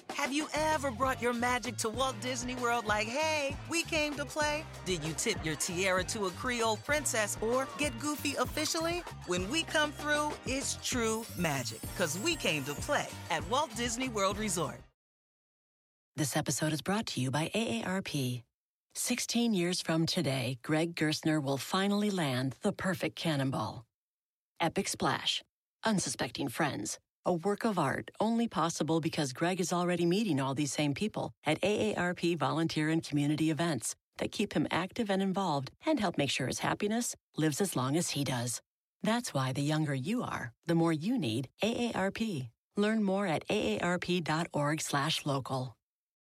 Have you ever brought your magic to Walt Disney World like, hey, we came to play? Did you tip your tiara to a Creole princess or get goofy officially? When we come through, it's true magic, because we came to play at Walt Disney World Resort. This episode is brought to you by AARP. 16 years from today, Greg Gerstner will finally land the perfect cannonball. Epic Splash. Unsuspecting Friends. A work of art only possible because Greg is already meeting all these same people at AARP volunteer and community events that keep him active and involved and help make sure his happiness lives as long as he does. That's why the younger you are, the more you need AARP. Learn more at aarp.org/local.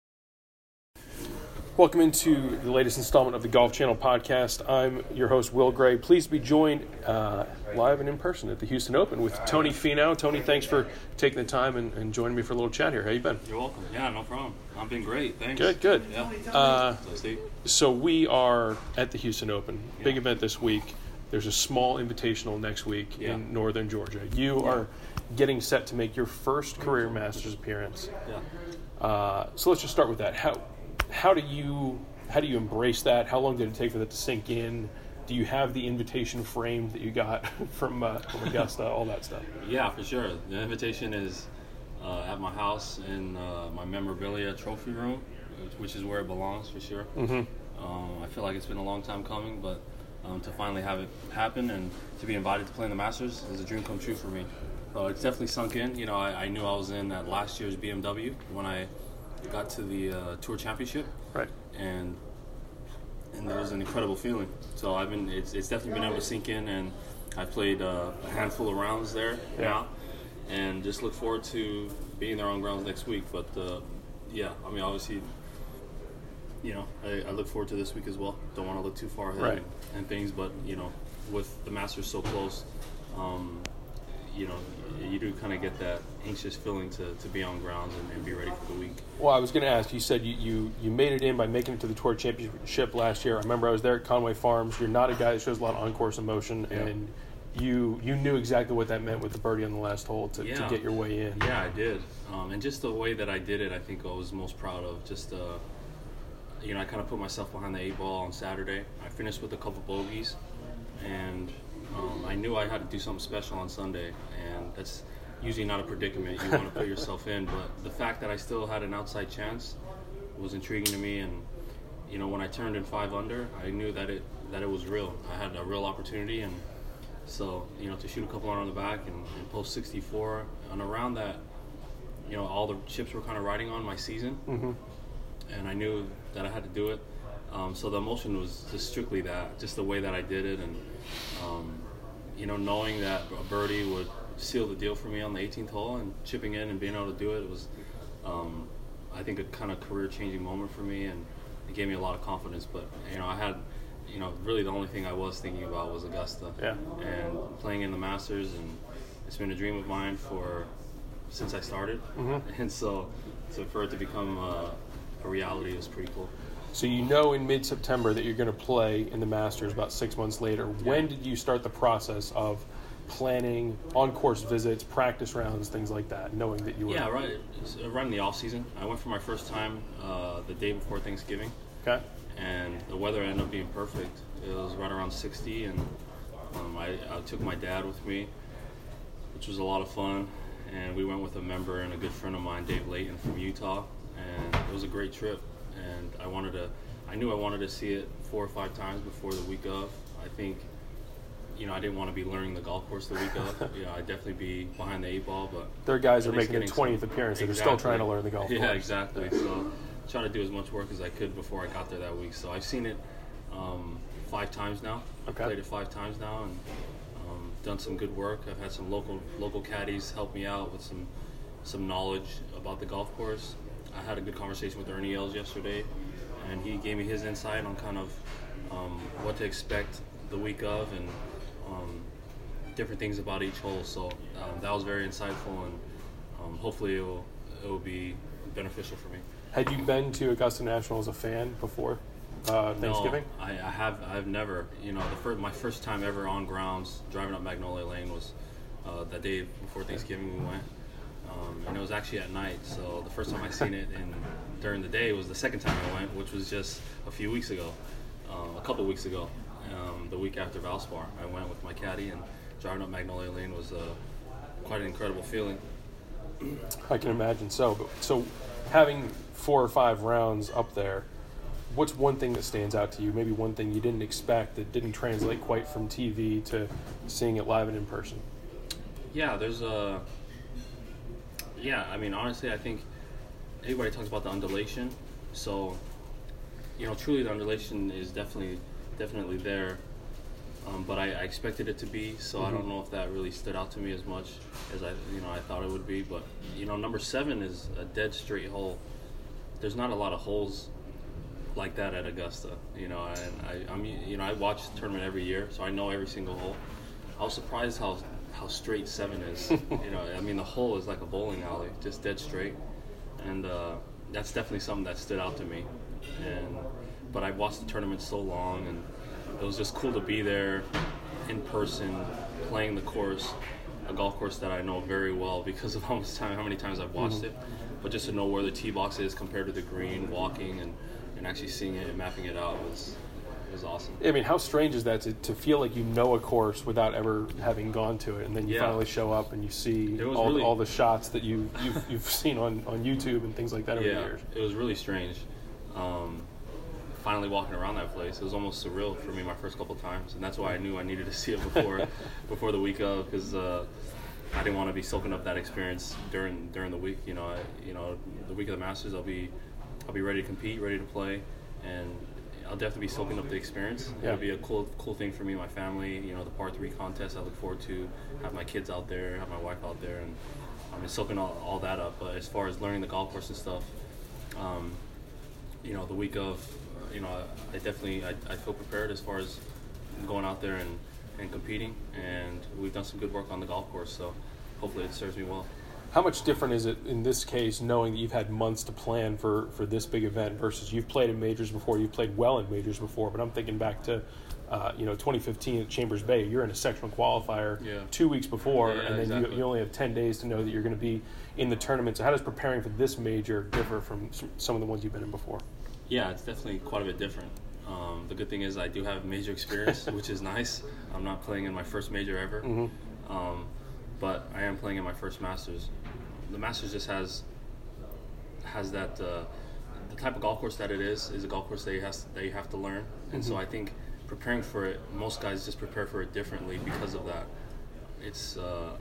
Welcome into the latest installment of the Golf Channel podcast. I'm your host, Will Gray. Pleased to be joined live and in person at the Houston Open with Tony Finau. Tony, thanks for taking the time and joining me for a little chat here. How you been? You're welcome. Yeah, no problem. I've been great. Thanks. Good. Yeah. So we are at the Houston Open. Big event this week. There's a small invitational next week in northern Georgia. You are getting set to make your first career Masters appearance. Yeah. So let's just start with that. How do you embrace that? How long did it take for that to sink in? Do you have the invitation framed that you got from Augusta, all that stuff? Yeah, for sure. The invitation is at my house in my memorabilia trophy room, which is where it belongs for sure. Mm-hmm. I feel like it's been a long time coming, but to finally have it happen and to be invited to play in the Masters is a dream come true for me. It's definitely sunk in. You know, I knew I was in at last year's BMW when I got to the Tour Championship, right? And it was an incredible feeling. So it's definitely been able to sink in, and I played a handful of rounds there now, and just look forward to being there on grounds next week. But obviously, you know, I look forward to this week as well. Don't want to look too far ahead and things, but you know, with the Masters so close, you know, you do kind of get that anxious feeling to be on grounds and be ready for the week. Well, I was going to ask, you said you made it in by making it to the Tour Championship last year. I remember I was there at Conway Farms. You're not a guy that shows a lot of on-course emotion, and you knew exactly what that meant with the birdie on the last hole to get your way in. Yeah, I did. And just the way that I did it, I think I was most proud of. Just, you know, I kind of put myself behind the 8 ball on Saturday. I finished with a couple bogeys, and I knew I had to do something special on Sunday, and that's usually not a predicament you want to put yourself in, but the fact that I still had an outside chance was intriguing to me. And you know, when I turned in 5 under, I knew that it was real. I had a real opportunity, and so, you know, to shoot a couple on the back and post 64 and around that, you know, all the chips were kind of riding on my season, and I knew that I had to do it. So the emotion was just strictly that, just the way that I did it, and you know, knowing that a birdie would seal the deal for me on the 18th hole and chipping in and being able to do it was, I think, a kind of career-changing moment for me, and it gave me a lot of confidence. But you know, I had, you know, really the only thing I was thinking about was Augusta, and playing in the Masters, and it's been a dream of mine since I started, and so for it to become a reality is pretty cool. So you know in mid-September that you're going to play in the Masters about 6 months later. When did you start the process of planning on-course visits, practice rounds, things like that, knowing that you were... Yeah, right. Right in the off-season. I went for my first time the day before Thanksgiving. Okay. And the weather ended up being perfect. It was right around 60, and I took my dad with me, which was a lot of fun. And we went with a member and a good friend of mine, Dave Layton from Utah, and it was a great trip. And I knew I wanted to see it 4 or 5 times before the week of. I think, you know, I didn't want to be learning the golf course the week of. You know, I'd definitely be behind the 8 ball, but there are guys that are making their 20th appearance that are still trying to learn the golf course. Yeah, exactly. So trying to do as much work as I could before I got there that week. So I've seen it 5 times now. Okay. Played it 5 times now, and done some good work. I've had some local caddies help me out with some knowledge about the golf course. I had a good conversation with Ernie Els yesterday, and he gave me his insight on kind of what to expect the week of, and different things about each hole. So that was very insightful, and hopefully it will be beneficial for me. Had you been to Augusta National as a fan before Thanksgiving? No, I've never. You know, my first time ever on grounds driving up Magnolia Lane was that day before Thanksgiving we went. and it was actually at night. So the first time I seen it during the day was the second time I went, which was just a few weeks ago, a couple weeks ago, the week after Valspar. I went with my caddy, and driving up Magnolia Lane was quite an incredible feeling. I can imagine. So having 4 or 5 rounds up there, what's one thing that stands out to you? Maybe one thing you didn't expect that didn't translate quite from TV to seeing it live and in person? Yeah, there's a... Yeah, I mean, honestly, I think everybody talks about the undulation. So, truly the undulation is definitely there. But I expected it to be, so I don't know if that really stood out to me as much as I thought it would be. But number 7 is a dead straight hole. There's not a lot of holes like that at Augusta, and I watch the tournament every year, so I know every single hole. I was surprised how straight 7 is. The hole is like a bowling alley, just dead straight, and that's definitely something that stood out to me. But I watched the tournament so long, and it was just cool to be there in person, playing the course, a golf course that I know very well because of how many times I've watched it. But just to know where the tee box is compared to the green, walking and actually seeing it and mapping it out was awesome. I mean, how strange is that to feel like you know a course without ever having gone to it, and then you finally show up and you see all the shots that you've seen on YouTube and things like that over the years. It was really strange. Finally walking around that place, it was almost surreal for me my first couple times, and that's why I knew I needed to see it before the week of, because I didn't want to be soaking up that experience during the week. The week of the Masters, I'll be ready to compete, ready to play, and I'll definitely be soaking up the experience. Yeah. It'll be a cool thing for me and my family. The par 3 contest I look forward to, have my kids out there, have my wife out there, and I'm just soaking all that up. But as far as learning the golf course and stuff, the week of, I feel prepared as far as going out there and competing, and we've done some good work on the golf course, so hopefully it serves me well. How much different is it in this case, knowing that you've had months to plan for this big event versus you've played in majors before, you've played well in majors before, but I'm thinking back to 2015 at Chambers Bay. You're in a sectional qualifier 2 weeks before, and then exactly. you only have 10 days to know that you're going to be in the tournament. So how does preparing for this major differ from some of the ones you've been in before? Yeah, it's definitely quite a bit different. The good thing is I do have major experience, which is nice. I'm not playing in my first major ever, but I am playing in my first Masters. The Masters just has that the type of golf course that it is a golf course that you have to learn, and so I think preparing for it, most guys just prepare for it differently because of that. It's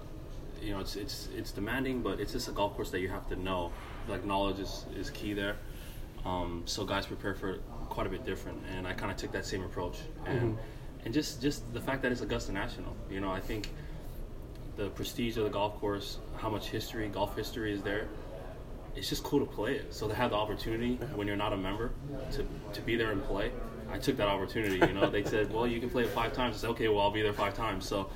it's demanding, but it's just a golf course that you have to know. Like, knowledge is key there. So guys prepare for it quite a bit different, and I kind of took that same approach. And just the fact that it's Augusta National, I think the prestige of the golf course, how much golf history is there, it's just cool to play it. So to have the opportunity when you're not a member to be there and play, I took that opportunity. They said, well, you can play it 5 times. I said, okay, well, I'll be there 5 times. So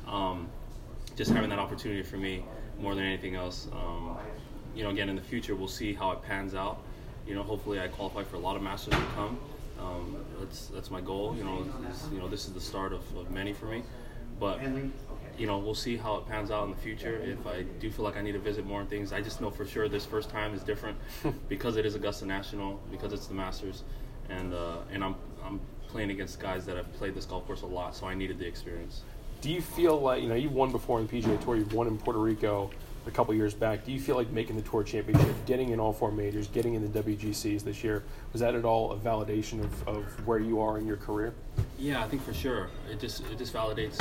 just having that opportunity for me more than anything else. Again, in the future, we'll see how it pans out. Hopefully I qualify for a lot of Masters to come. That's my goal. This is the start of many for me. But we'll see how it pans out in the future. If I do feel like I need to visit more things, I just know for sure this first time is different because it is Augusta National, because it's the Masters, and I'm playing against guys that have played this golf course a lot, so I needed the experience. Do you feel like, you've won before in the PGA Tour, you've won in Puerto Rico a couple years back. Do you feel like making the Tour Championship, getting in all 4 majors, getting in the WGCs this year, was that at all a validation of where you are in your career? Yeah, I think for sure. It just validates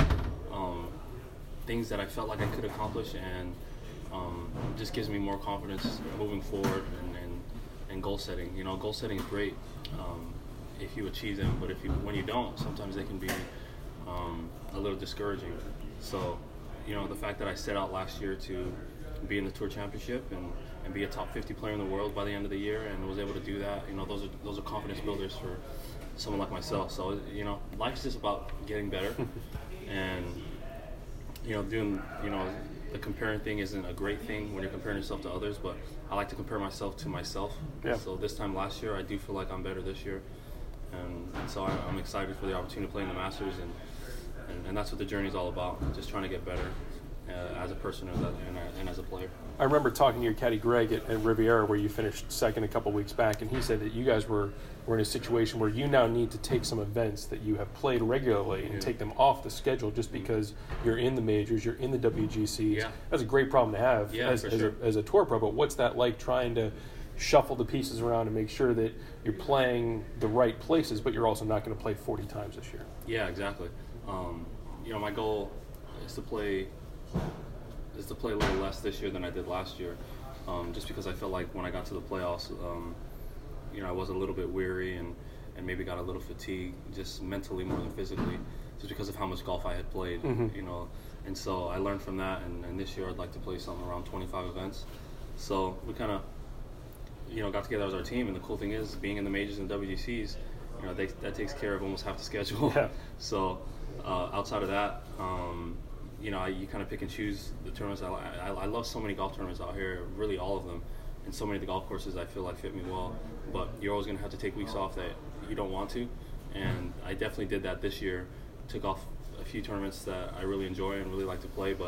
things that I felt like I could accomplish, and just gives me more confidence moving forward and goal setting. Goal setting is great if you achieve them, but when you don't, sometimes they can be a little discouraging. So, the fact that I set out last year to be in the Tour Championship and be a top 50 player in the world by the end of the year, and was able to do that, those are confidence builders for someone like myself. So, life's just about getting better, and doing, the comparing thing isn't a great thing when you're comparing yourself to others, but I like to compare myself to myself. Yeah. So this time last year, I do feel like I'm better this year, and so I'm excited for the opportunity to play in the Masters, and that's what the journey is all about, just trying to get better as a person and as a player. I remember talking to your caddy Greg at Riviera, where you finished second a couple weeks back, and he said that you guys were in a situation where you now need to take some events that you have played regularly and take them off the schedule just because you're in the majors, you're in the WGCs. Yeah. That's a great problem to have as a tour pro, but what's that like, trying to shuffle the pieces around and make sure that you're playing the right places, but you're also not going to play 40 times this year? Yeah, exactly. My goal is to play a little less this year than I did last year, just because I felt like when I got to the playoffs, I was a little bit weary and maybe got a little fatigued, just mentally more than physically, just because of how much golf I had played, and so I learned from that, and this year I'd like to play something around 25 events. So we kind of, got together as our team, and the cool thing is, being in the majors and WGCs, that takes care of almost half the schedule. Yeah. So outside of that, you kind of pick and choose the tournaments. I love so many golf tournaments out here, really all of them, and so many of the golf courses I feel like fit me well. But you're always going to have to take weeks off that you don't want to, and I definitely did that this year. Took off a few tournaments that I really enjoy and really like to play, but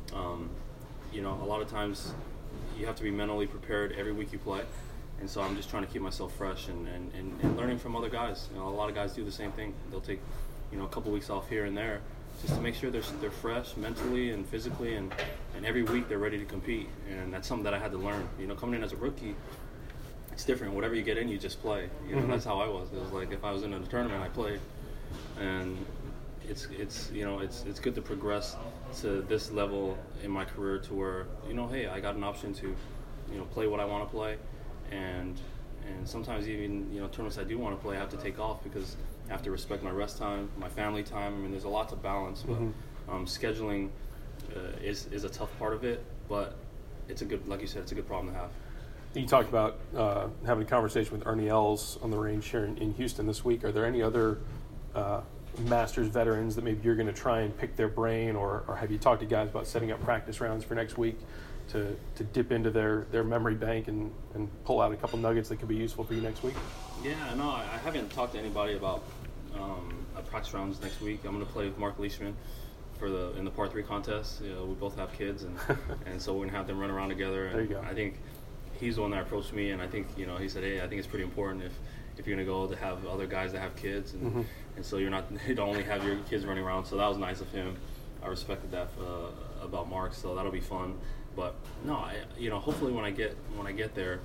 a lot of times you have to be mentally prepared every week you play. And so I'm just trying to keep myself fresh and learning from other guys. A lot of guys do the same thing. They'll take, a couple weeks off here and there just to make sure they're fresh mentally and physically, and every week they're ready to compete. And that's something that I had to learn. Coming in as a rookie, it's different. Whatever you get in, you just play. That's how I was. It was like if I was in a tournament, I played. And it's good to progress to this level in my career to where, hey, I got an option to, play what I want to play. And sometimes even tournaments I do want to play, I have to take off because I have to respect my rest time, my family time. I mean, there's a lot to balance, but scheduling is a tough part of it. But it's a good, like you said, it's a good problem to have. You talked about having a conversation with Ernie Els on the range here in Houston this week. Are there any other Masters veterans that maybe you're going to try and pick their brain, or have you talked to guys about setting up practice rounds for next week to dip into their memory bank and pull out a couple nuggets that could be useful for you next week? Yeah, no, I haven't talked to anybody about practice rounds next week. I'm going to play with Mark Leishman in the par 3 contest. We both have kids, and so we're going to have them run around together. And there you go. I think he's the one that approached me, and I think he said, hey, I think it's pretty important if you're going to go to have other guys that have kids, and so you don't only have your kids running around. So that was nice of him. I respected that about Mark, so that'll be fun. But no, hopefully when I get there,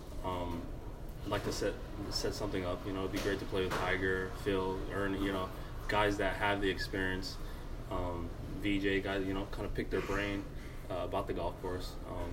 I'd like to set something up. It'd be great to play with Tiger, Phil, Ernie, guys that have the experience. VJ guys, kind of pick their brain about the golf course.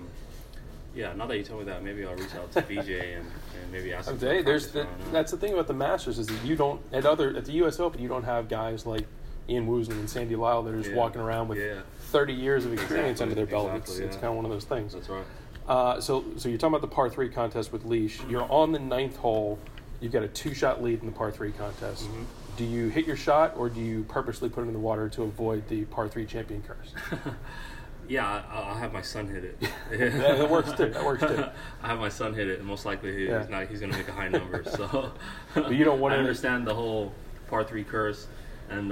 Now that you tell me that, maybe I'll reach out to VJ and maybe ask him. That's the thing about the Masters is that you don't at the U.S. Open you don't have guys like Ian Woosnam and Sandy Lyle that are just walking around with 30 years of experience under their belt. It's kind of one of those things. That's right. So you're talking about the par 3 contest with Leash. You're on the 9th hole. You've got a 2-shot lead in the par 3 contest. Mm-hmm. Do you hit your shot, or do you purposely put it in the water to avoid the par 3 champion curse? Yeah, I'll have my son hit it. That works too. I have my son hit it, and most likely he's going to make a high number. So, but you don't want I understand the whole par 3 curse, and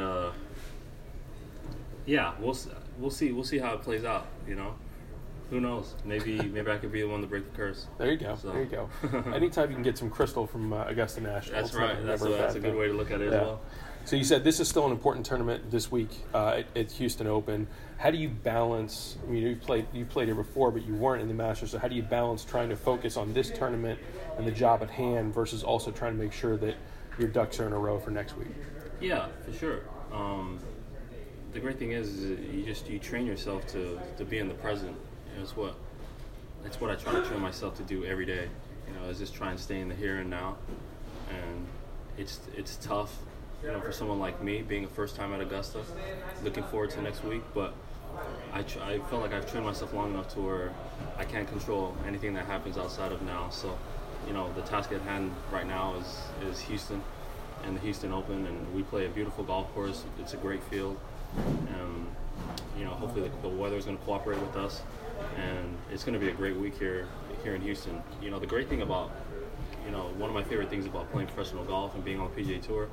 we'll see how it plays out. Who knows? Maybe I could be the one to break the curse. There you go. So. There you go. Anytime you can get some crystal from Augusta National. That's right. That's a good way to look at it as well. So you said this is still an important tournament this week at Houston Open. How do you balance? I mean, you played here before, but you weren't in the Masters. So how do you balance trying to focus on this tournament and the job at hand versus also trying to make sure that your ducks are in a row for next week? Yeah, for sure. The great thing is you train yourself to be in the present. That's what I try to train myself to do every day. Is just try and stay in the here and now. And it's tough. For someone like me, being a first time at Augusta, looking forward to next week, but I feel like I've trained myself long enough to where I can't control anything that happens outside of now. So, the task at hand right now is Houston and the Houston Open, and we play a beautiful golf course. It's a great field, and hopefully the weather is going to cooperate with us, and it's going to be a great week here in Houston. The great thing about, one of my favorite things about playing professional golf and being on the PGA Tour,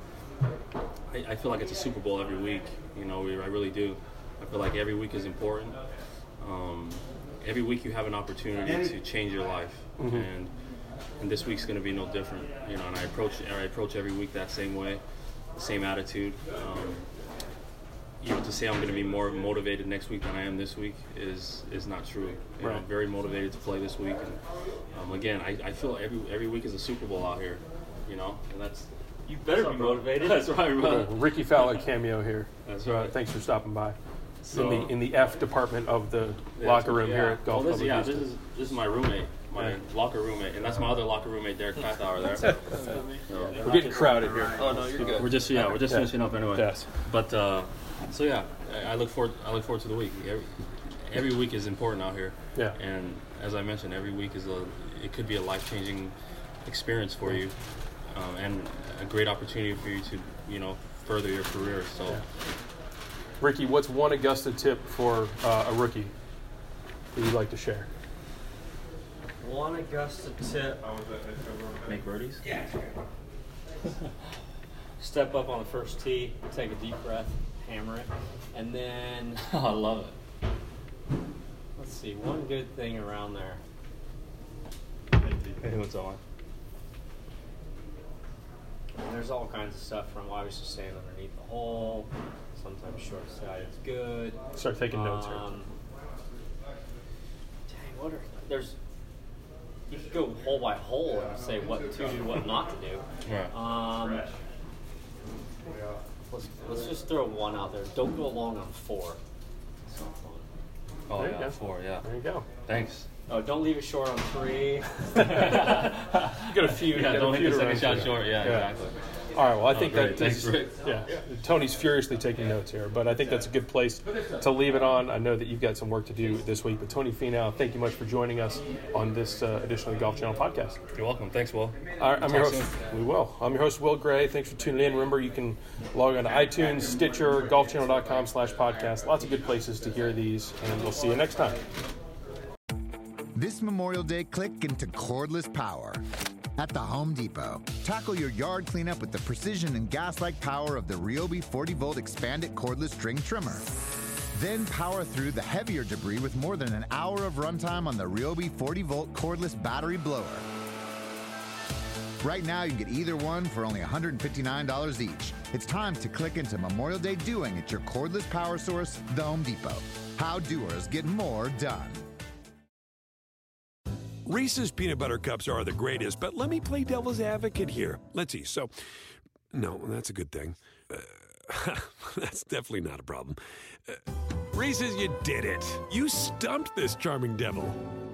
I feel like it's a Super Bowl every week. I really do. I feel like every week is important, every week you have an opportunity to change your life, and this week's going to be no different. You know, and I approach every week that same way, same attitude. You know, to say I'm going to be more motivated next week than I am this week is not true. You know, I'm very motivated to play this week, and again, I feel every week is a Super Bowl out here. You know, and that's. You better be motivated. That's right, brother. Ricky Fowler cameo here. That's right. Thanks for stopping by. So, in the F department of the locker room here at Golf Club. This is my roommate, my locker roommate, and that's my other locker roommate, Derek Pathauer there. We're getting crowded here. Oh no, you're good. We're just finishing up anyway. Yes. But so yeah, I look forward to the week. Every week is important out here. Yeah. And as I mentioned, every week it could be a life-changing experience for you, and a great opportunity for you to, you know, further your career. So. Yeah. Ricky, what's one Augusta tip for a rookie that you'd like to share? One Augusta tip. Make birdies? Yeah. Step up on the first tee, take a deep breath, hammer it, and then I love it. let's see, one good thing around there. Hey, what's on? And there's all kinds of stuff from obviously staying underneath the hole. Sometimes short side is good. Start taking notes here. Dang, you could go hole by hole and say what to do, what not to do. Right. Let's just throw one out there. Don't go long on 4. It's not fun. Oh There you yeah, go. 4. Yeah. There you go. Thanks. Oh, don't leave it short on 3. You got a few. Yeah, don't hit the second shot short. short. Yeah, exactly. All right. Well, I think great. that Thanks, is, Rick. yeah. Tony's furiously taking notes here, but I think that's a good place to leave it on. I know that you've got some work to do this week, but Tony Finau, thank you much for joining us on this edition of the Golf Channel podcast. You're welcome. Thanks, Will. All right, I'm your Talk host. soon. We will. I'm your host, Will Gray. Thanks for tuning in. Remember, you can log on to iTunes, Stitcher, golfchannel.com/podcast. Lots of good places to hear these, and we'll see you next time. This Memorial Day, click into cordless power at the Home Depot. Tackle your yard cleanup with the precision and gas-like power of the Ryobi 40-volt expanded cordless string trimmer. Then power through the heavier debris with more than an hour of runtime on the Ryobi 40-volt cordless battery blower. Right now, you can get either one for only $159 each. It's time to click into Memorial Day doing at your cordless power source, the Home Depot. How doers get more done. Reese's Peanut Butter Cups are the greatest, but let me play devil's advocate here. Let's see. So, no, that's a good thing. That's definitely not a problem. Reese's, you did it. You stumped this charming devil.